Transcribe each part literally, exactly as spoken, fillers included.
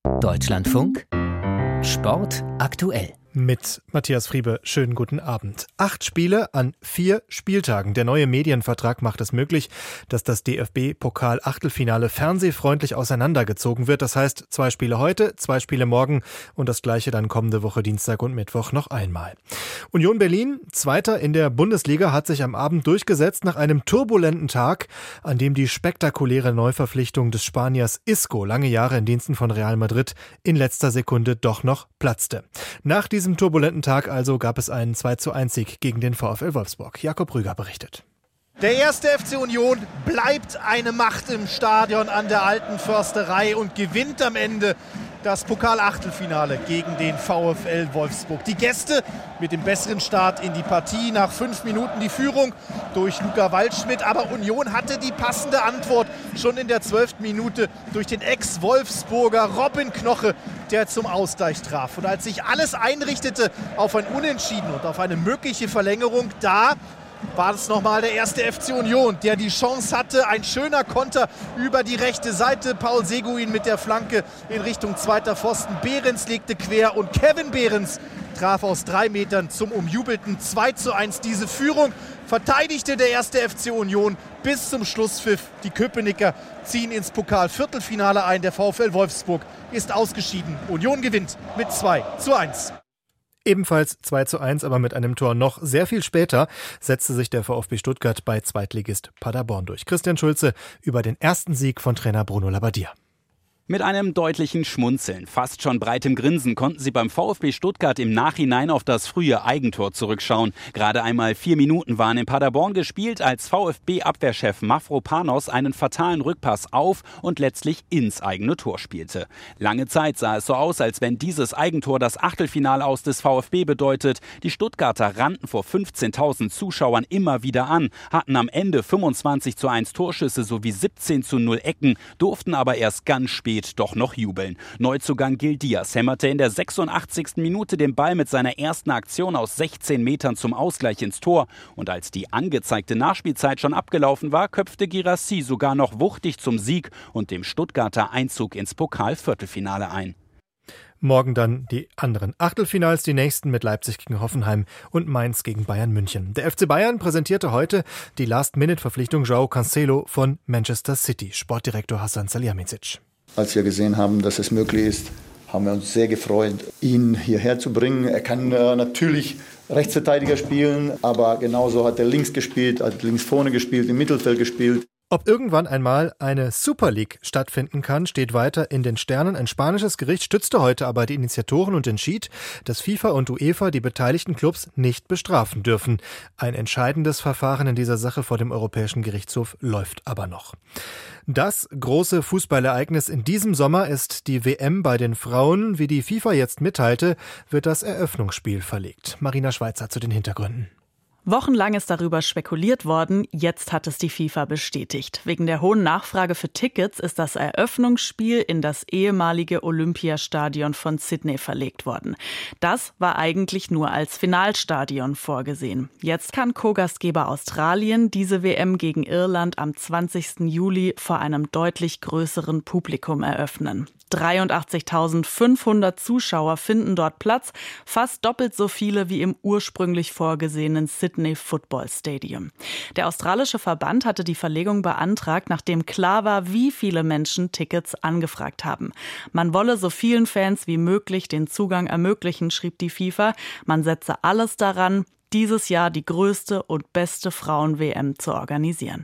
Deutschlandfunk Sport aktuell. Mit Matthias Friebe, schönen guten Abend. Acht Spiele an vier Spieltagen. Der neue Medienvertrag macht es möglich, dass das D F B-Pokal-Achtelfinale fernsehfreundlich auseinandergezogen wird. Das heißt, zwei Spiele heute, zwei Spiele morgen und das gleiche dann kommende Woche Dienstag und Mittwoch noch einmal. Union Berlin, Zweiter in der Bundesliga, hat sich am Abend durchgesetzt nach einem turbulenten Tag, an dem die spektakuläre Neuverpflichtung des Spaniers Isco, lange Jahre in Diensten von Real Madrid, in letzter Sekunde doch noch platzte. Nach diesem turbulenten Tag also gab es einen zwei zu eins Sieg gegen den VfL Wolfsburg. Jakob Rüger berichtet. Der erste F C Union bleibt eine Macht im Stadion an der Alten Försterei und gewinnt am Ende das Pokal-Achtelfinale gegen den VfL Wolfsburg. Die Gäste mit dem besseren Start in die Partie, nach fünf Minuten die Führung durch Luca Waldschmidt. Aber Union hatte die passende Antwort schon in der zwölften Minute durch den Ex-Wolfsburger Robin Knoche, der zum Ausgleich traf. Und als sich alles einrichtete auf ein Unentschieden und auf eine mögliche Verlängerung, da war es nochmal der erste F C Union, der die Chance hatte. Ein schöner Konter über die rechte Seite. Paul Seguin mit der Flanke in Richtung zweiter Pfosten. Behrens legte quer und Kevin Behrens traf aus drei Metern zum umjubelten zwei zu eins. Diese Führung verteidigte der erste F C Union bis zum Schlusspfiff. Die Köpenicker ziehen ins Pokal-Viertelfinale ein. Der VfL Wolfsburg ist ausgeschieden. Union gewinnt mit zwei zu eins. Ebenfalls zwei zu eins, aber mit einem Tor noch sehr viel später, setzte sich der VfB Stuttgart bei Zweitligist Paderborn durch. Christian Schulze über den ersten Sieg von Trainer Bruno Labbadia. Mit einem deutlichen Schmunzeln, fast schon breitem Grinsen konnten sie beim VfB Stuttgart im Nachhinein auf das frühe Eigentor zurückschauen. Gerade einmal vier Minuten waren in Paderborn gespielt, als VfB-Abwehrchef Mavropanos einen fatalen Rückpass auf und letztlich ins eigene Tor spielte. Lange Zeit sah es so aus, als wenn dieses Eigentor das Achtelfinale aus des VfB bedeutet. Die Stuttgarter rannten vor fünfzehntausend Zuschauern immer wieder an, hatten am Ende fünfundzwanzig zu eins Torschüsse sowie siebzehn zu null Ecken, durften aber erst ganz spät doch noch jubeln. Neuzugang Gil Diaz hämmerte in der sechsundachtzigsten Minute den Ball mit seiner ersten Aktion aus sechzehn Metern zum Ausgleich ins Tor. Und als die angezeigte Nachspielzeit schon abgelaufen war, köpfte Guirassy sogar noch wuchtig zum Sieg und dem Stuttgarter Einzug ins Pokal-Viertelfinale ein. Morgen dann die anderen Achtelfinals, die nächsten mit Leipzig gegen Hoffenheim und Mainz gegen Bayern München. Der F C Bayern präsentierte heute die Last-Minute-Verpflichtung João Cancelo von Manchester City. Sportdirektor Hasan Salihamidzic. Als wir gesehen haben, dass es möglich ist, haben wir uns sehr gefreut, ihn hierher zu bringen. Er kann äh, natürlich Rechtsverteidiger spielen, aber genauso hat er links gespielt, hat links vorne gespielt, im Mittelfeld gespielt. Ob irgendwann einmal eine Super League stattfinden kann, steht weiter in den Sternen. Ein spanisches Gericht stützte heute aber die Initiatoren und entschied, dass FIFA und UEFA die beteiligten Clubs nicht bestrafen dürfen. Ein entscheidendes Verfahren in dieser Sache vor dem Europäischen Gerichtshof läuft aber noch. Das große Fußballereignis in diesem Sommer ist die W M bei den Frauen. Wie die FIFA jetzt mitteilte, wird das Eröffnungsspiel verlegt. Marina Schweizer zu den Hintergründen. Wochenlang ist darüber spekuliert worden, jetzt hat es die FIFA bestätigt. Wegen der hohen Nachfrage für Tickets ist das Eröffnungsspiel in das ehemalige Olympiastadion von Sydney verlegt worden. Das war eigentlich nur als Finalstadion vorgesehen. Jetzt kann Co-Gastgeber Australien diese W M gegen Irland am zwanzigsten Juli vor einem deutlich größeren Publikum eröffnen. dreiundachtzigtausendfünfhundert Zuschauer finden dort Platz, fast doppelt so viele wie im ursprünglich vorgesehenen Sydney Football Stadium. Der australische Verband hatte die Verlegung beantragt, nachdem klar war, wie viele Menschen Tickets angefragt haben. Man wolle so vielen Fans wie möglich den Zugang ermöglichen, schrieb die FIFA. Man setze alles daran, dieses Jahr die größte und beste Frauen-W M zu organisieren.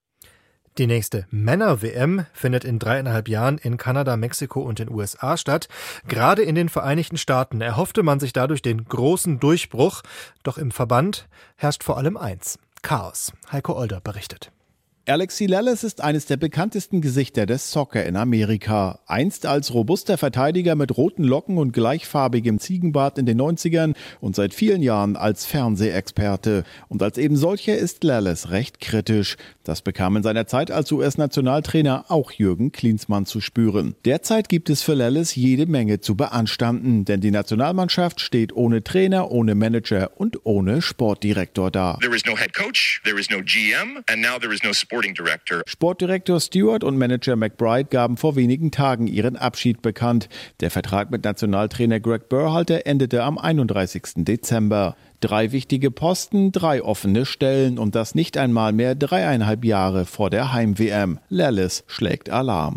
Die nächste Männer-W M findet in dreieinhalb Jahren in Kanada, Mexiko und den U S A statt. Gerade in den Vereinigten Staaten erhoffte man sich dadurch den großen Durchbruch. Doch im Verband herrscht vor allem eins: Chaos. Heiko Older berichtet. Alexi Lalas ist eines der bekanntesten Gesichter des Soccer in Amerika. Einst als robuster Verteidiger mit roten Locken und gleichfarbigem Ziegenbart in den neunzigern und seit vielen Jahren als Fernsehexperte. Und als eben solcher ist Lalas recht kritisch. Das bekam in seiner Zeit als U S-Nationaltrainer auch Jürgen Klinsmann zu spüren. Derzeit gibt es für Lalas jede Menge zu beanstanden, denn die Nationalmannschaft steht ohne Trainer, ohne Manager und ohne Sportdirektor da. There is no head coach, there is no G M and now there is no Sportdirektor Stewart und Manager McBride gaben vor wenigen Tagen ihren Abschied bekannt. Der Vertrag mit Nationaltrainer Greg Berhalter endete am einunddreißigsten Dezember. Drei wichtige Posten, drei offene Stellen und das nicht einmal mehr dreieinhalb Jahre vor der Heim-W M. Lallis schlägt Alarm.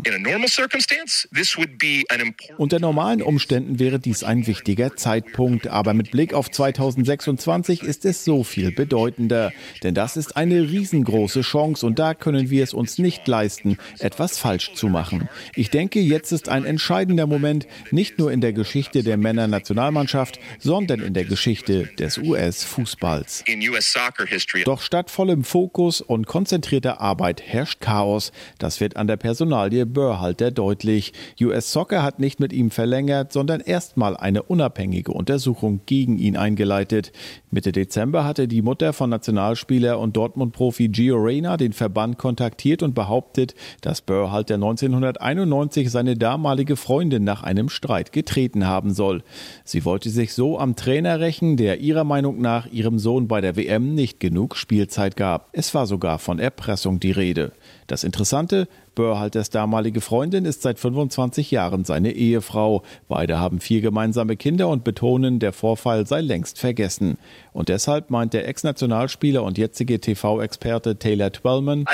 Unter normalen Umständen wäre dies ein wichtiger Zeitpunkt, aber mit Blick auf zweitausendsechsundzwanzig ist es so viel bedeutender. Denn das ist eine riesengroße Chance und da können wir es uns nicht leisten, etwas falsch zu machen. Ich denke, jetzt ist ein entscheidender Moment, nicht nur in der Geschichte der Männernationalmannschaft, sondern in der Geschichte des U S-Fußballs. Doch statt vollem Fokus und konzentrierter Arbeit herrscht Chaos. Das wird an der Personalie Berhalter deutlich. U S Soccer hat nicht mit ihm verlängert, sondern erstmal eine unabhängige Untersuchung gegen ihn eingeleitet. Mitte Dezember hatte die Mutter von Nationalspieler und Dortmund-Profi Gio Reyna den Verband kontaktiert und behauptet, dass Berhalter neunzehnhunderteinundneunzig seine damalige Freundin nach einem Streit getreten haben soll. Sie wollte sich so am Trainer rächen, der ihrer Meinung nach ihrem Sohn bei der W M nicht genug Spielzeit gab. Es war sogar von Erpressung die Rede. Das Interessante, Berhalters damalige Freundin ist seit fünfundzwanzig Jahren seine Ehefrau. Beide haben vier gemeinsame Kinder und betonen, der Vorfall sei längst vergessen. Und deshalb meint der Ex-Nationalspieler und jetzige T V-Experte Taylor Twellman,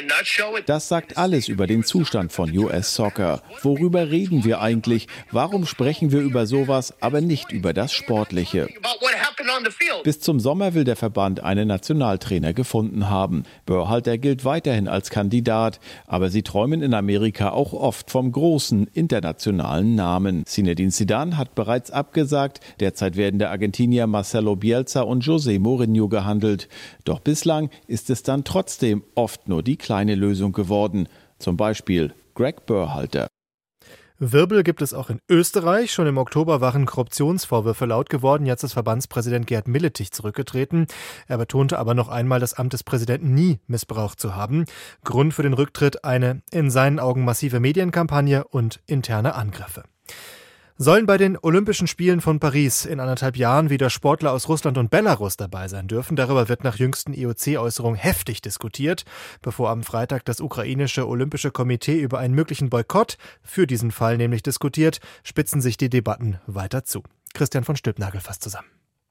das sagt alles über den Zustand von U S Soccer. Worüber reden wir eigentlich? Warum sprechen wir über sowas, aber nicht über das Sportliche? Bis zum Sommer will der Verband einen Nationaltrainer gefunden haben. Berhalter gilt weiterhin als Kandidat, aber sie träumen in Amerika auch oft vom großen internationalen Namen. Zinedine Zidane hat bereits abgesagt, derzeit werden der Argentinier Marcelo Bielsa und José Mourinho gehandelt. Doch bislang ist es dann trotzdem oft nur die kleine Lösung geworden. Zum Beispiel Greg Berhalter. Wirbel gibt es auch in Österreich. Schon im Oktober waren Korruptionsvorwürfe laut geworden. Jetzt ist Verbandspräsident Gerd Milletich zurückgetreten. Er betonte aber noch einmal, das Amt des Präsidenten nie missbraucht zu haben. Grund für den Rücktritt eine in seinen Augen massive Medienkampagne und interne Angriffe. Sollen bei den Olympischen Spielen von Paris in anderthalb Jahren wieder Sportler aus Russland und Belarus dabei sein dürfen? Darüber wird nach jüngsten I O C-Äußerungen heftig diskutiert. Bevor am Freitag das ukrainische Olympische Komitee über einen möglichen Boykott für diesen Fall nämlich diskutiert, spitzen sich die Debatten weiter zu. Christian von Stülpnagel fasst zusammen.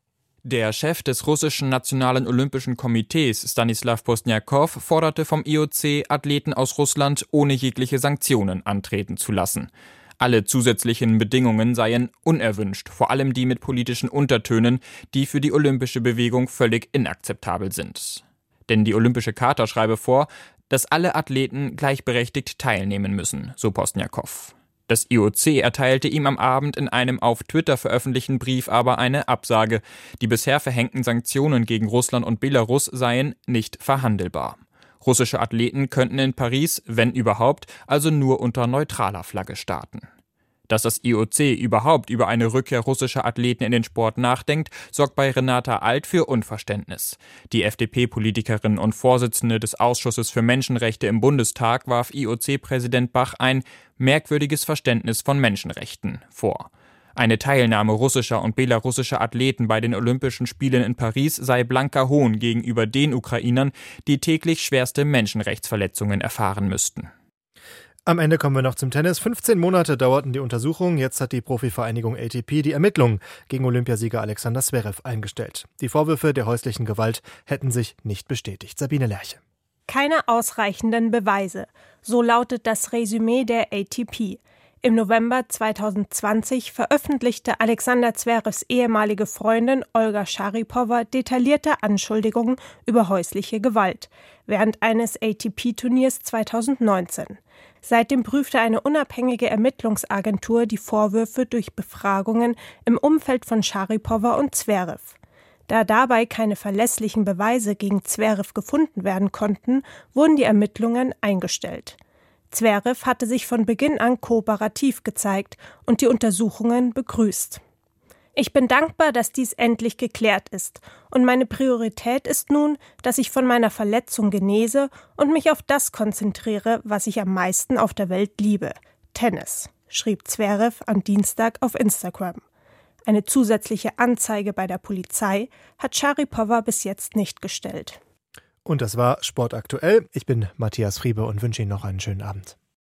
Der Chef des russischen Nationalen Olympischen Komitees, Stanislav Posniakow, forderte vom I O C, Athleten aus Russland ohne jegliche Sanktionen antreten zu lassen. Alle zusätzlichen Bedingungen seien unerwünscht, vor allem die mit politischen Untertönen, die für die olympische Bewegung völlig inakzeptabel sind. Denn die Olympische Charta schreibe vor, dass alle Athleten gleichberechtigt teilnehmen müssen, so Posniakow. Das I O C erteilte ihm am Abend in einem auf Twitter veröffentlichten Brief aber eine Absage. Die bisher verhängten Sanktionen gegen Russland und Belarus seien nicht verhandelbar. Russische Athleten könnten in Paris, wenn überhaupt, also nur unter neutraler Flagge starten. Dass das I O C überhaupt über eine Rückkehr russischer Athleten in den Sport nachdenkt, sorgt bei Renata Alt für Unverständnis. Die F D P-Politikerin und Vorsitzende des Ausschusses für Menschenrechte im Bundestag warf I O C-Präsident Bach ein merkwürdiges Verständnis von Menschenrechten vor. Eine Teilnahme russischer und belarussischer Athleten bei den Olympischen Spielen in Paris sei blanker Hohn gegenüber den Ukrainern, die täglich schwerste Menschenrechtsverletzungen erfahren müssten. Am Ende kommen wir noch zum Tennis. fünfzehn Monate dauerten die Untersuchungen. Jetzt hat die Profivereinigung A T P die Ermittlungen gegen Olympiasieger Alexander Zverev eingestellt. Die Vorwürfe der häuslichen Gewalt hätten sich nicht bestätigt. Sabine Lerche. Keine ausreichenden Beweise. So lautet das Resümee der A T P. Im November zweitausendzwanzig veröffentlichte Alexander Zverevs ehemalige Freundin Olga Scharipowa detaillierte Anschuldigungen über häusliche Gewalt während eines A T P-Turniers zweitausendneunzehn. Seitdem prüfte eine unabhängige Ermittlungsagentur die Vorwürfe durch Befragungen im Umfeld von Scharipowa und Zverev. Da dabei keine verlässlichen Beweise gegen Zverev gefunden werden konnten, wurden die Ermittlungen eingestellt. Zverev hatte sich von Beginn an kooperativ gezeigt und die Untersuchungen begrüßt. Ich bin dankbar, dass dies endlich geklärt ist, und meine Priorität ist nun, dass ich von meiner Verletzung genese und mich auf das konzentriere, was ich am meisten auf der Welt liebe: Tennis, schrieb Zverev am Dienstag auf Instagram. Eine zusätzliche Anzeige bei der Polizei hat Scharipowa bis jetzt nicht gestellt. Und das war Sport aktuell. Ich bin Matthias Friebe und wünsche Ihnen noch einen schönen Abend.